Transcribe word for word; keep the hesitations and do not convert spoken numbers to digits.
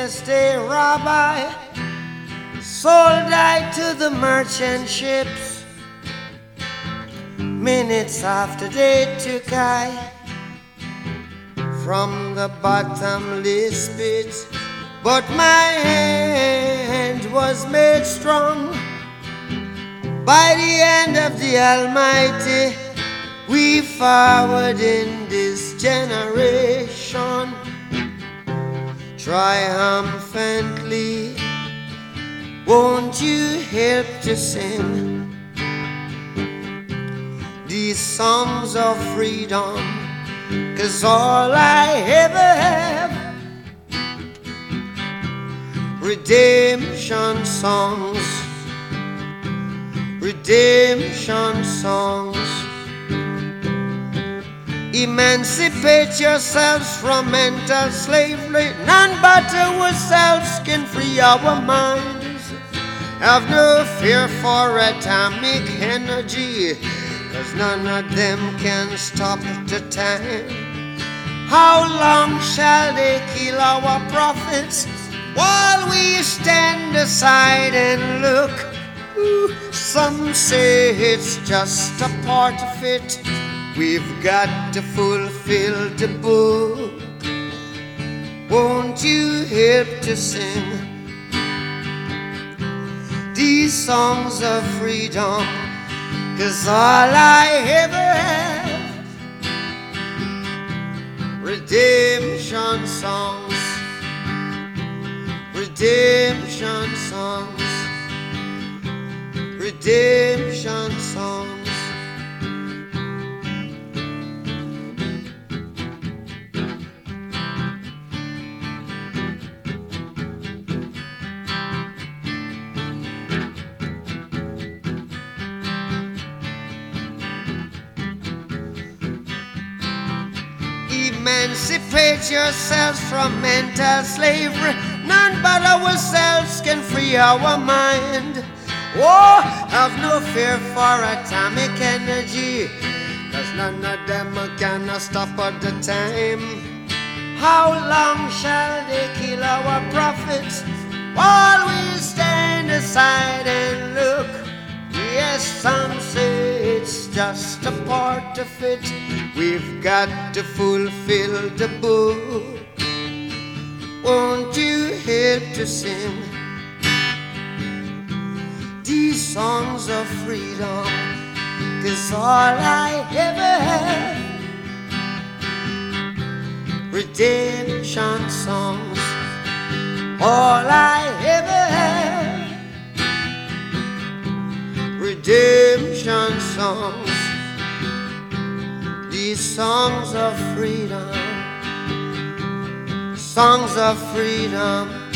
just a rabbi, sold I to the merchant ships. Minutes after they took I from the bottomless pit, but my hand was made strong by the hand of the Almighty. We forward in this generation triumphantly. Won't you help to sing these songs of freedom? 'Cause all I ever have, redemption songs, redemption songs. Emancipate yourselves from mental slavery. None but ourselves can free our minds. Have no fear for atomic energy, 'cause none of them can stop the time. How long shall they kill our prophets while we stand aside and look? Ooh, some say it's just a part of it. We've got to fulfill the book. Won't you help to sing these songs of freedom? 'Cause all I ever have, redemption songs, redemption songs, redemption songs. Emancipate yourselves from mental slavery. None but ourselves can free our mind. Oh, have no fear for atomic energy, 'cause none of them can stop at the time. How long shall they kill our prophets while we stand aside and look? Yes, some say it's just a part of it. We've got to fulfill the book. Won't you help to sing these songs of freedom? 'Cause all I ever have, redemption songs. All I ever have, redemption songs. These songs of freedom, songs of freedom.